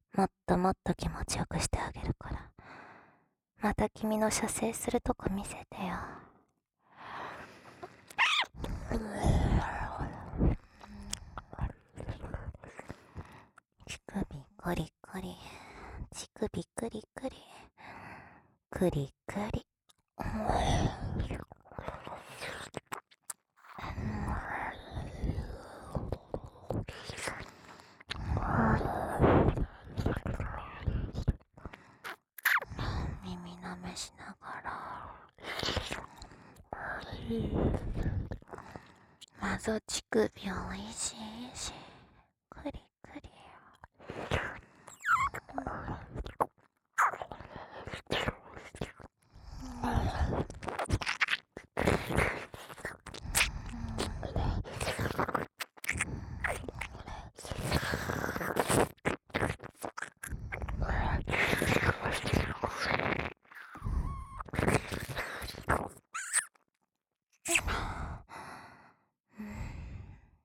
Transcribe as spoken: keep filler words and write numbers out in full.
もっともっと気持ちよくしてあげるから。また君の射精するとこ見せてよ。乳首コリコリ、乳首クリクリ、クリクリ。耳舐めしながら、まぞ乳首おいしいし、クリクリ。